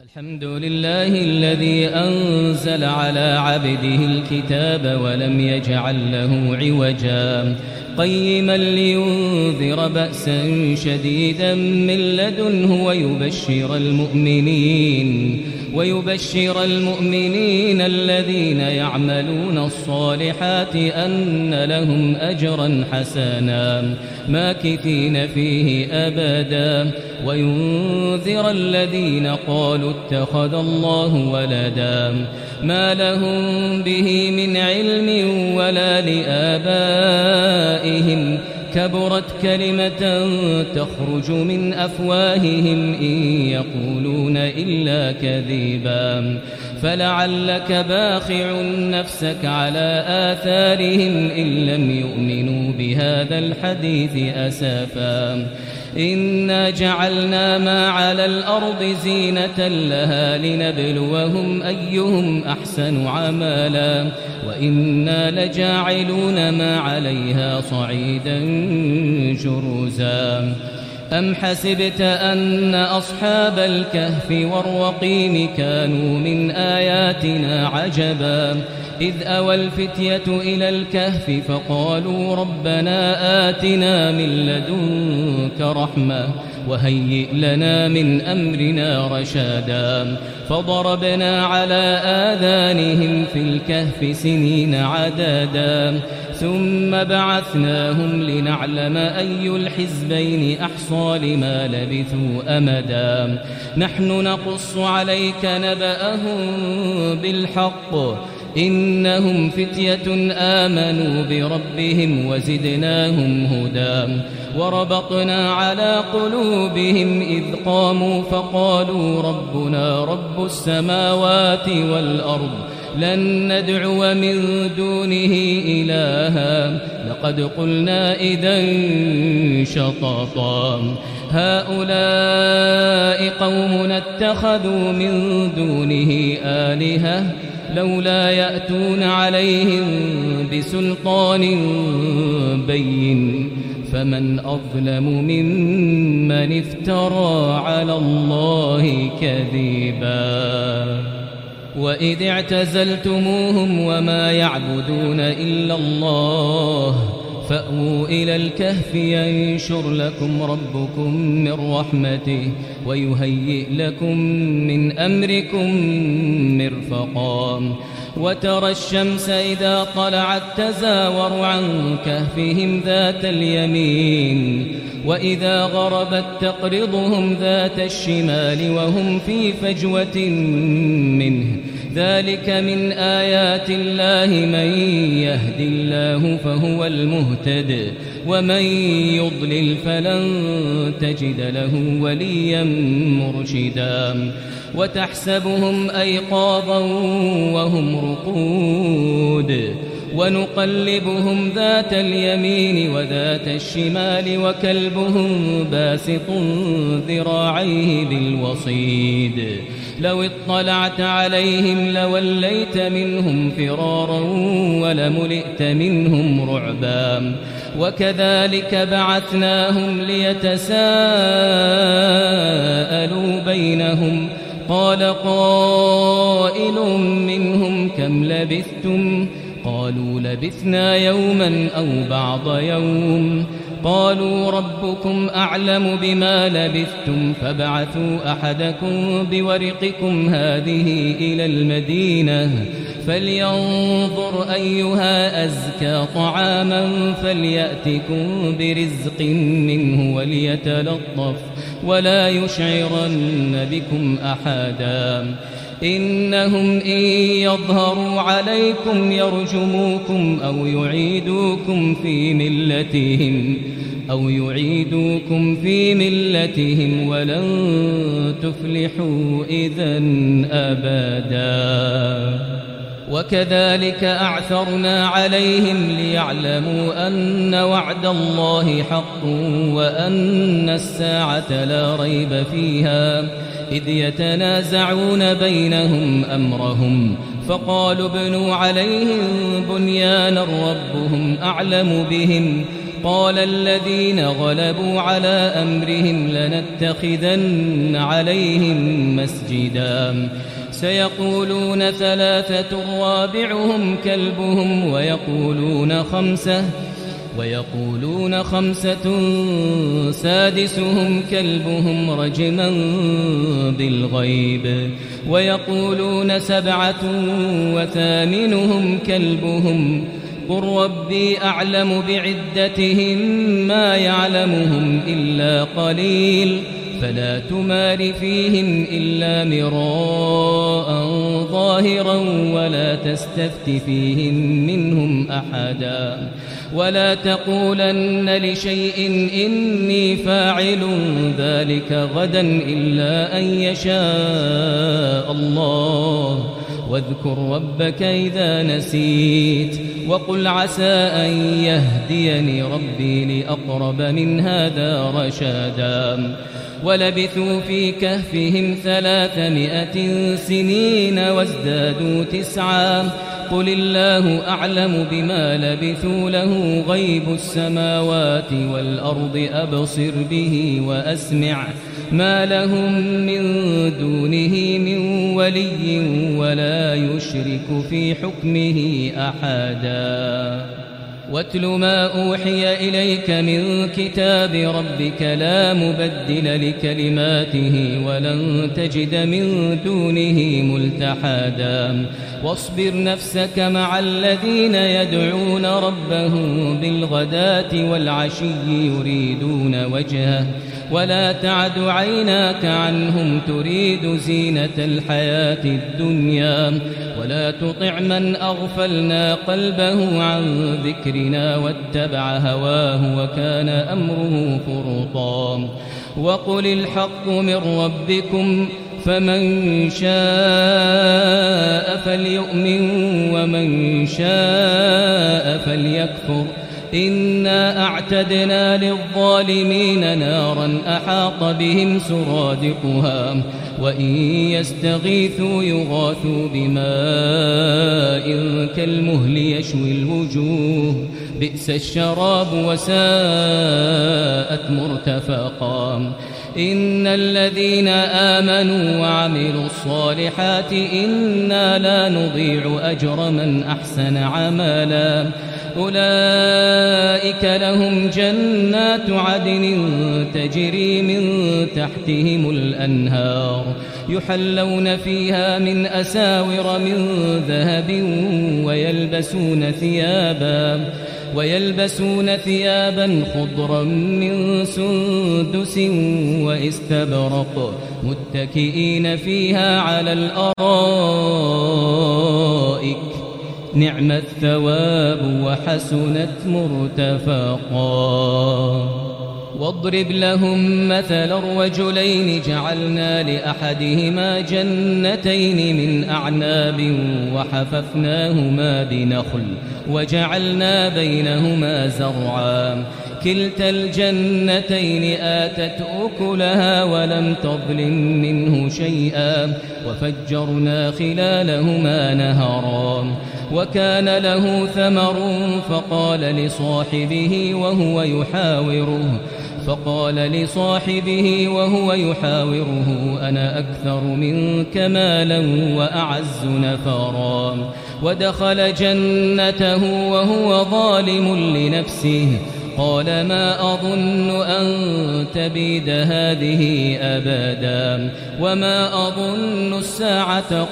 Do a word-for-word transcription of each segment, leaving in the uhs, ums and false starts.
الحمد لله الذي أنزل على عبده الكتاب ولم يجعل له عوجا قيما لينذر بأسا شديدا من لدنه ويبشر المؤمنين ويبشر المؤمنين الذين يعملون الصالحات أن لهم أجرا حسنا ماكثين فيه أبدا وينذر الذين قالوا اتخذ الله ولدا ما لهم به من علم ولا لآبائهم كبرت كلمة تخرج من أفواههم إن يقولون إلا كذبا فلعلك باخع نفسك على آثارهم إن لم يؤمنوا بهذا الحديث أسفا إنا جعلنا ما على الأرض زينة لها لنبلوهم أيهم أحسن عملا وإنا لجاعلون ما عليها صعيدا جرزا أم حسبت أن أصحاب الكهف والرقيم كانوا من آياتنا عجبا إذ أوى الفتية إلى الكهف فقالوا ربنا آتنا من لدنك رحمة وهيئ لنا من أمرنا رشادا فضربنا على آذانهم في الكهف سنين عددا ثم بعثناهم لنعلم أي الحزبين أحصى لما لبثوا أمدا نحن نقص عليك نبأهم بالحق إنهم فتية آمنوا بربهم وزدناهم هدى وربطنا على قلوبهم إذ قاموا فقالوا ربنا رب السماوات والأرض لن ندعو من دونه إلها لقد قلنا إذن شططا هؤلاء قومنا اتخذوا من دونه آلهة لولا يأتون عليهم بسلطان بين فمن أظلم ممن افترى على الله كذبا وإذ اعتزلتموهم وما يعبدون إلا الله فأووا إلى الكهف ينشر لكم ربكم من رحمته ويهيئ لكم من أمركم مرفقا وترى الشمس إذا طلعت تزاور عن كهفهم ذات اليمين وإذا غربت تقرضهم ذات الشمال وهم في فجوة منه ذلك من آيات الله من يهد الله فهو المهتد ومن يضلل فلن تجد له وليا مرشدا وتحسبهم أيقاظا وهم رقود ونقلبهم ذات اليمين وذات الشمال وكلبهم باسط ذراعيه بالوصيد لو اطلعت عليهم لوليت منهم فرارا ولملئت منهم رعبا وكذلك بعثناهم ليتساءلوا بينهم قال قائل منهم كم لبثتم قالوا لبثنا يوما أو بعض يوم قالوا ربكم أعلم بما لبثتم فابعثوا أحدكم بورقكم هذه إلى المدينة فلينظر أيها أزكى طعاما فليأتكم برزق منه وليتلطف ولا يشعرن بكم أحدا إنهم إن يظهروا عليكم يرجموكم أو يعيدوكم في ملتهم أو يعيدوكم في ملتهم ولن تفلحوا إذن أبدا وكذلك أعثرنا عليهم ليعلموا أن وعد الله حق وأن الساعة لا ريب فيها إذ يتنازعون بينهم أمرهم فقالوا ابنوا عليهم بنيانا ربهم أعلم بهم قال الذين غلبوا على أمرهم لنتخذن عليهم مسجدا سيقولون ثلاثة رابعهم كلبهم ويقولون خمسة ويقولون خمسة سادسهم كلبهم رجما بالغيب ويقولون سبعة وثامنهم كلبهم قل ربي أعلم بعدتهم ما يعلمهم إلا قليل فلا تمار فيهم إلا مراء ظاهرا ولا تستفت فيهم منهم أحدا ولا تقولن لشيء إني فاعل ذلك غدا إلا أن يشاء الله واذكر ربك إذا نسيت وقل عسى أن يهديني ربي لأقرب من هذا رشدا ولبثوا في كهفهم ثلاثمائة سنين وازدادوا تسعا قل الله أعلم بما لبثوا له غيب السماوات والأرض أبصر به وأسمع ما لهم من دونه من ولي ولا يشرك في حكمه أحدا واتل ما أوحي إليك من كتاب ربك لا مبدل لكلماته ولن تجد من دونه ملتحدا واصبر نفسك مع الذين يدعون ربهم بالغداة والعشي يريدون وجهه ولا تعد عيناك عنهم تريد زينة الحياة الدنيا ولا تطع من أغفلنا قلبه عن ذكرنا واتبع هواه وكان أمره فرطا وقل الحق من ربكم فمن شاء فليؤمن ومن شاء فليكفر إنا أعتدنا للظالمين نارا أحاط بهم سرادقها وإن يستغيثوا يغاثوا بماء كالمهل يشوي الوجوه بئس الشراب وساءت مرتفقا إن الذين آمنوا وعملوا الصالحات إنا لا نضيع أجر من أحسن عملا أولئك لهم جنات عدن تجري من تحتهم الأنهار يحلون فيها من أساور من ذهب ويلبسون ثيابا ويلبسون ثيابا خضرا من سندس واستبرق متكئين فيها على الأرائك نعم الثواب وحسنت مرتفقا واضرب لهم مثلا الرجلين جعلنا لأحدهما جنتين من أعناب وحففناهما بنخل وجعلنا بينهما زرعا كلتا الجنتين آتت أكلها ولم تظلم منه شيئا وفجرنا خلالهما نهرا وكان له ثمر فقال لصاحبه وهو يحاوره فقال لصاحبه وهو يحاوره أنا أكثر منك مالا وأعز نفرا ودخل جنته وهو ظالم لنفسه قال ما أظن أن تبيد هذه أبدا وما أظن الساعة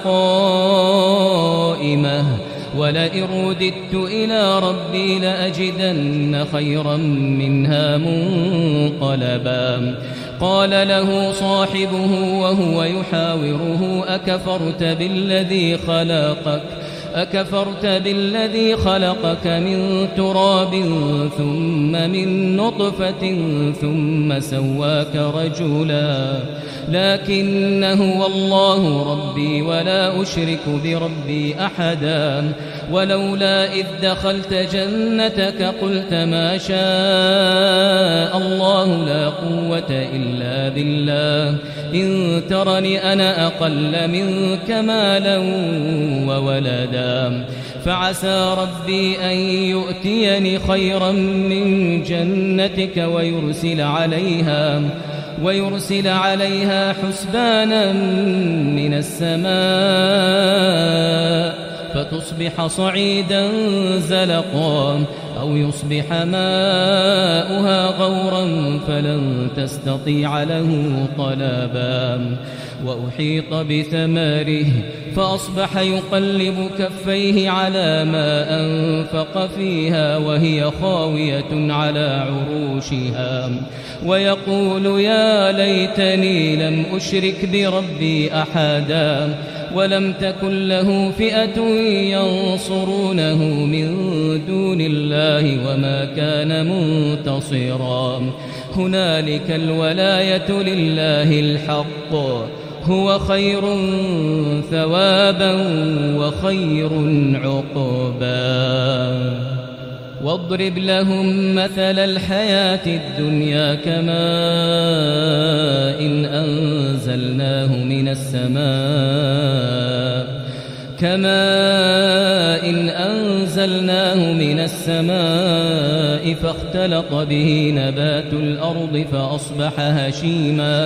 قائمة ولئن رددت إلى ربي لأجدن خيرا منها منقلبا قال له صاحبه وهو يحاوره أكفرت بالذي خلقك أكفرت بالذي خلقك من تراب ثم من نطفة ثم سواك رجلا لكن هو الله ربي ولا أشرك بربي أحدا ولولا إذ دخلت جنتك قلت ما شاء الله لا قوة إلا بالله إن ترني أنا أقل منك مالا وولدا فعسى ربي أن يؤتيني خيرا من جنتك ويرسل عليها ويرسل عليها حسبانا من السماء فتصبح صعيدا زلقا أو يصبح ماؤها غورا فلن تستطيع له طلبا وأحيط بثماره فأصبح يقلب كفيه على ما أنفق فيها وهي خاوية على عروشها ويقول يا ليتني لم أشرك بربي أحدا ولم تكن له فئة ينصرونه من دون الله وما كان منتصرا هنالك الولاية لله الحق هو خير ثوابا وخير عقبا واضرب لهم مثل الحياة الدنيا كماء إن أنزلناه من السماء كماء إن أنزلناه من السماء فاختلط به نبات الأرض فأصبح هشيما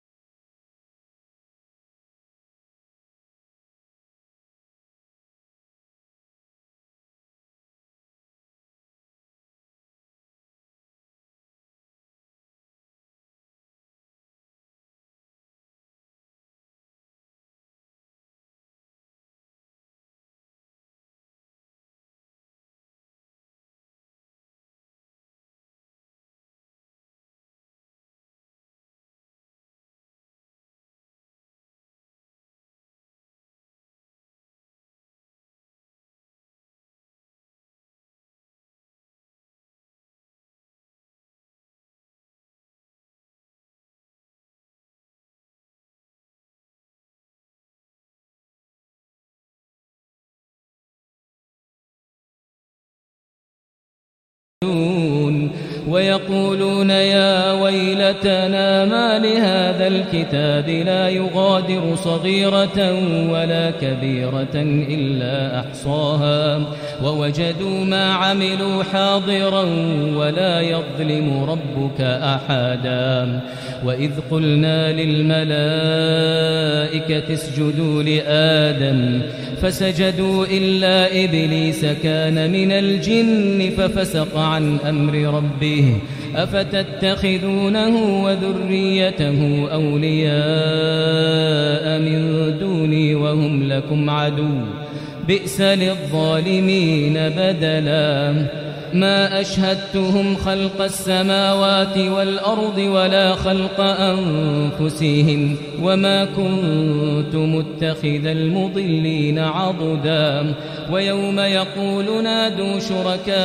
ويقولون يا ويلتنا ما لهذا الكتاب لا يغادر صغيرة ولا كبيرة إلا أحصاها ووجدوا ما عملوا حاضرا ولا يظلم ربك أحدا وإذ قلنا للملائكة اسجدوا لآدم فسجدوا إلا إبليس كان من الجن ففسق عن أمر ربه أفتتخذونه وذريته أولياء من دوني وهم لكم عدو بئس للظالمين بدلا ما أشهدتهم خلق السماوات والأرض ولا خلق أنفسهم وما كنت متخذ المضلين عضدا ويوم يقول نادوا شركائي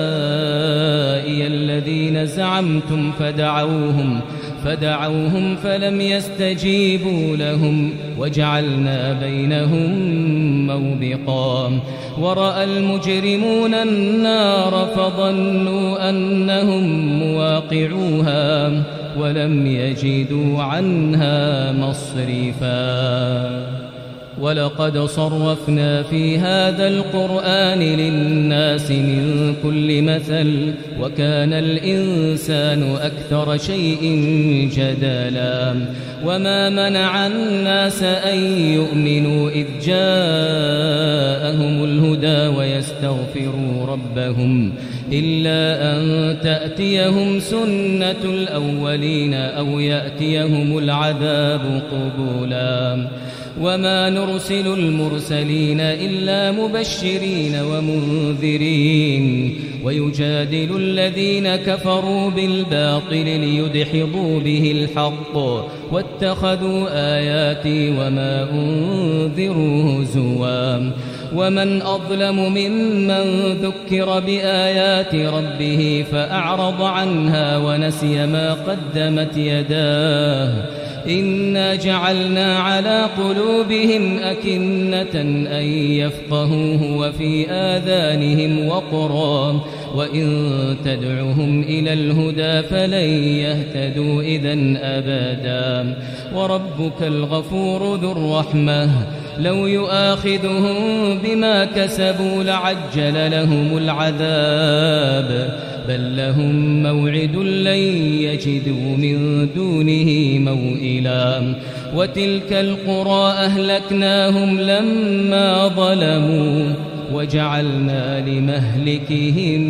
الذين زعمتم فدعوهم فدعوهم فلم يستجيبوا لهم وجعلنا بينهم موبقا ورأى المجرمون النار فظنوا أنهم مواقعوها ولم يجدوا عنها مصرفا ولقد صرفنا في هذا القرآن للناس من كل مثل وكان الإنسان أكثر شيء جدلا وما منع الناس أن يؤمنوا إذ جاءهم الهدى ويستغفروا ربهم إلا أن تأتيهم سنة الأولين أو يأتيهم العذاب قبولا وما نرسل المرسلين إلا مبشرين ومنذرين ويجادل الذين كفروا بالباطل ليدحضوا به الحق واتخذوا آياتي وما أنذروا هزوا ومن أظلم ممن ذكر بآيات ربه فأعرض عنها ونسي ما قدمت يداه إنا جعلنا على قلوبهم أكنة أن يفقهوه وفي آذانهم وقرا وإن تدعهم إلى الهدى فلن يهتدوا إذن أبدا وربك الغفور ذو الرحمة لو يؤاخذهم بما كسبوا لعجل لهم العذاب بل لهم موعد لن يجدوا من دونه موئلا وتلك القرى أهلكناهم لما ظلموا وجعلنا لمهلكهم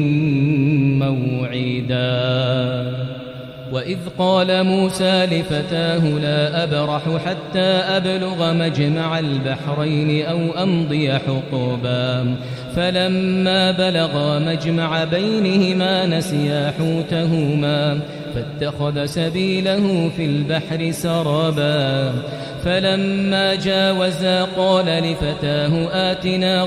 موعدا وإذ قال موسى لفتاه لا أبرح حتى أبلغ مجمع البحرين أو أمضي حقبا فلما بلغا مجمع بينهما نسيا حوتهما فاتخذ سبيله في البحر سربا فلما جاوزا قال لفتاه آتنا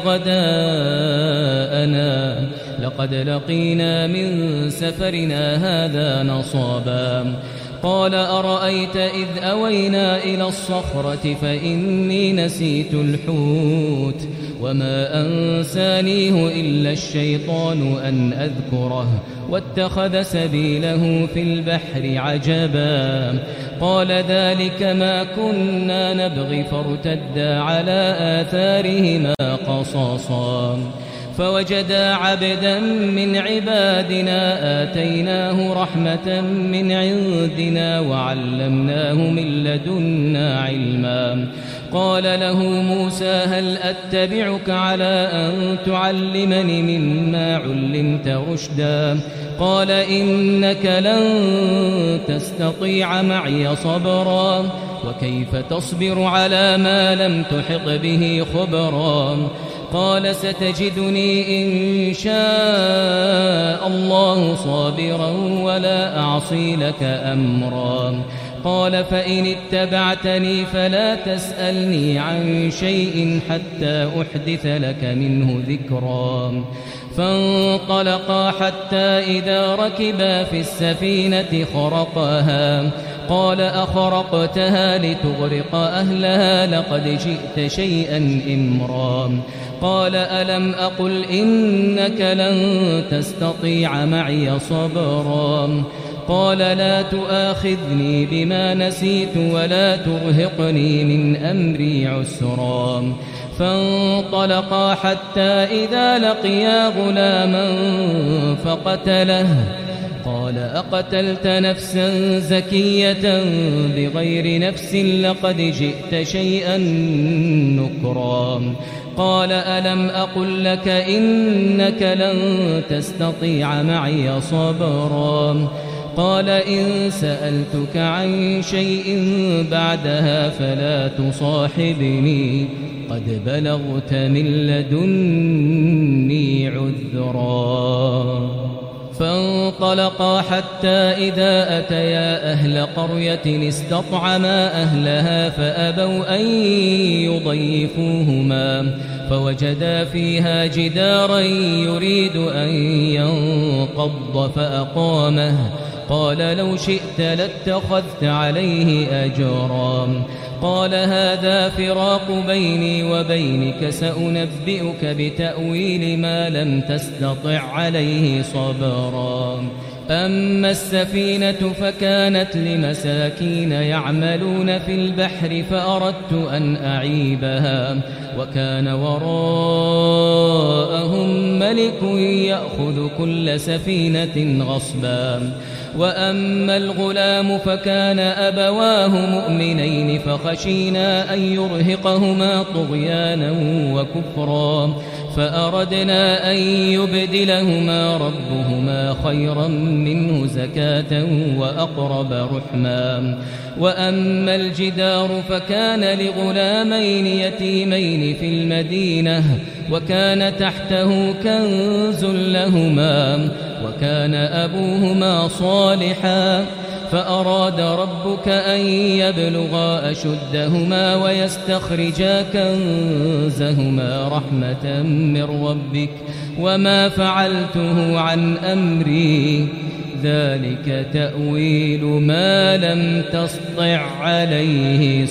غداءنا لقد لقينا من سفرنا هذا نصابا قال أرأيت إذ أوينا إلى الصخرة فإني نسيت الحوت وما أنسانيه إلا الشيطان أن أذكره واتخذ سبيله في البحر عجبا قال ذلك ما كنا نبغي فارتدا على آثارهما قصصا فوجدا عبدا من عبادنا آتيناه رحمة من عندنا وعلمناه من لدنا علما قال له موسى هل أتبعك على أن تعلمني مما علمت رشدا قال إنك لن تستطيع معي صبرا وكيف تصبر على ما لم تحط به خبرا قال ستجدني إن شاء الله صابرا ولا أعصي لك أمرا قال فإن اتبعتني فلا تسألني عن شيء حتى أحدث لك منه ذكرا فانطلقا حتى إذا ركبا في السفينة خرقاها قال أخرقتها لتغرق أهلها لقد جئت شيئا إمرا قال ألم أقل إنك لن تستطيع معي صبرا قال لا تؤاخذني بما نسيت ولا ترهقني من أمري عسرا فانطلقا حتى إذا لقيا غلاما فقتله قال أقتلت نفسا زكية بغير نفس لقد جئت شيئا نكرا قال ألم أقل لك إنك لن تستطيع معي صبرا قال إن سألتك عن شيء بعدها فلا تصاحبني قد بلغت من لدني عذرا فانطلقا حتى إذا أتيا أهل قرية استطعما أهلها فأبوا أن يضيفوهما فوجدا فيها جدارا يريد أن ينقض فأقامه قال لو شئت لاتخذت عليه أجرا قال هذا فراق بيني وبينك سأنبئك بتأويل ما لم تستطع عليه صبرا أما السفينة فكانت لمساكين يعملون في البحر فأردت أن أعيبها وكان وراءهم ملك يأخذ كل سفينة غصبا وأما الغلام فكان أبواه مؤمنين فخشينا أن يرهقهما طغيانا وكفرا فأردنا أن يبدلهما ربهما خيرا منه زكاة وأقرب رحما وأما الجدار فكان لغلامين يتيمين في المدينة وكان تحته كنز لهما وكان أبوهما صالحا فأراد ربك أن يبلغا أشدهما ويستخرجا كنزهما رحمة من ربك وما فعلته عن أمري ذلك تأويل ما لم تسطع عليه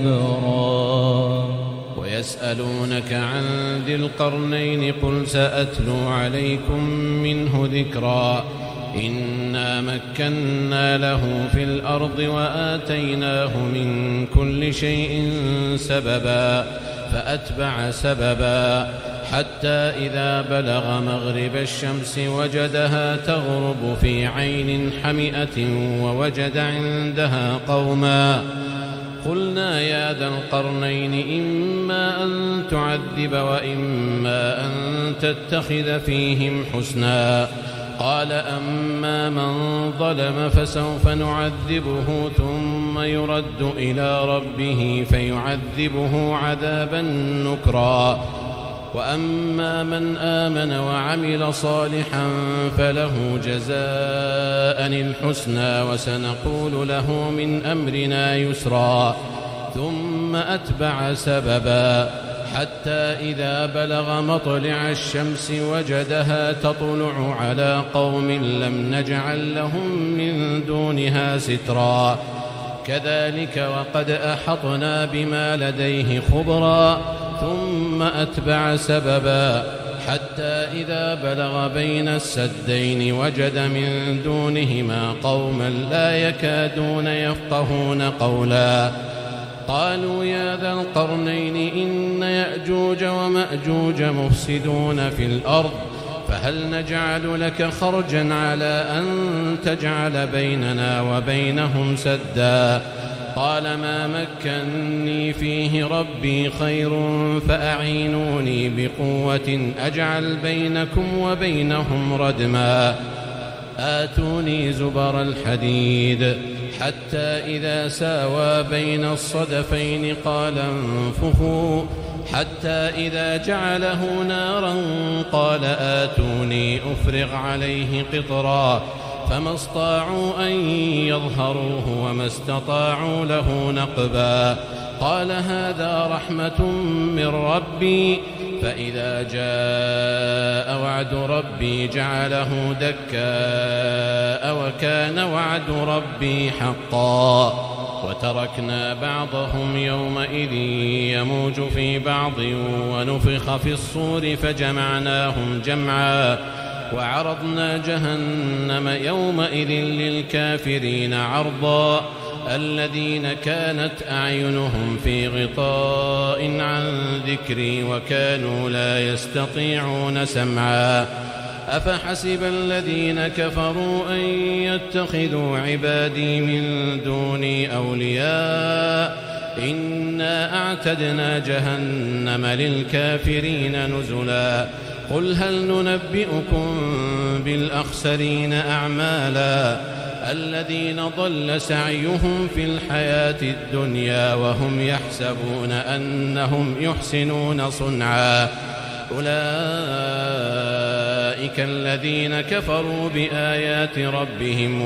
صبرا ويسألونك عن ذي القرنين قل سأتلو عليكم منه ذكرا إنا مكنا له في الأرض وآتيناه من كل شيء سببا فأتبع سببا حتى إذا بلغ مغرب الشمس وجدها تغرب في عين حمئة ووجد عندها قوما قلنا يا ذا القرنين إما أن تعذب وإما أن تتخذ فيهم حسنا قال أما من ظلم فسوف نعذبه ثم يرد إلى ربه فيعذبه عذابا نكرا وأما من آمن وعمل صالحا فله جزاء الحسنى وسنقول له من أمرنا يسرا ثم أتبع سببا حتى إذا بلغ مطلع الشمس وجدها تطلع على قوم لم نجعل لهم من دونها سترا كذلك وقد أحطنا بما لديه خبرا ثم أتبع سببا حتى إذا بلغ بين السدين وجد من دونهما قوما لا يكادون يفقهون قولا قالوا يا ذا القرنين إن يأجوج ومأجوج مفسدون في الأرض فهل نجعل لك خرجا على أن تجعل بيننا وبينهم سدا قال ما مكني فيه ربي خير فأعينوني بقوة أجعل بينكم وبينهم ردما آتوني زبر الحديد حتى إذا ساوى بين الصدفين قال انفخوا حتى إذا جعله نارا قال آتوني أفرغ عليه قطرا فما استطاعوا أن يظهروه وما استطاعوا له نقبا قال هذا رحمة من ربي فإذا جاء وعد ربي جعله دكاء وكان وعد ربي حقا وتركنا بعضهم يومئذ يموج في بعض ونفخ في الصور فجمعناهم جمعا وعرضنا جهنم يومئذ للكافرين عرضا الذين كانت أعينهم في غطاء عن ذكري وكانوا لا يستطيعون سمعا أفحسب الذين كفروا أن يتخذوا عبادي من دوني أولياء إنا أعتدنا جهنم للكافرين نزلا قل هل ننبئكم بالأخسرين أعمالا الذين ضل سعيهم في الحياة الدنيا وهم يحسبون أنهم يحسنون صنعا أولئك الذين كفروا بآيات ربهم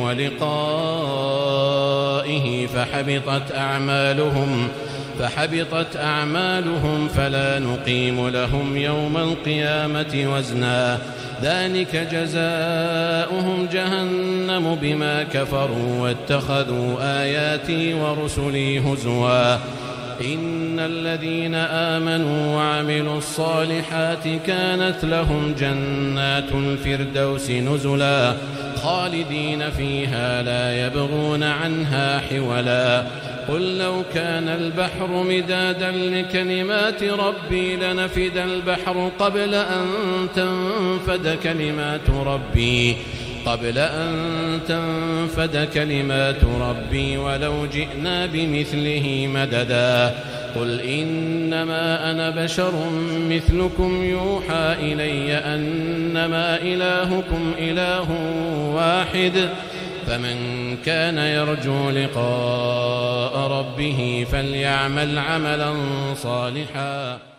ولقائه فحبطت أعمالهم فحبطت أعمالهم فلا نقيم لهم يوم القيامة وزنا ذلك جزاؤهم جهنم بما كفروا واتخذوا آياتي ورسلي هزوا إن الذين آمنوا وعملوا الصالحات كانت لهم جنات الفردوس نزلا خالدين فيها لا يبغون عنها حولا قل لو كان البحر مدادا لكلمات ربي لنفد البحر قبل أن تنفد كلمات ربي قبل أن تنفد كلمات ربي ولو جئنا بمثله مددا قل إنما أنا بشر مثلكم يوحى إلي أنما إلهكم إله واحد فمن كان يرجو لقاء ربه فليعمل عملا صالحا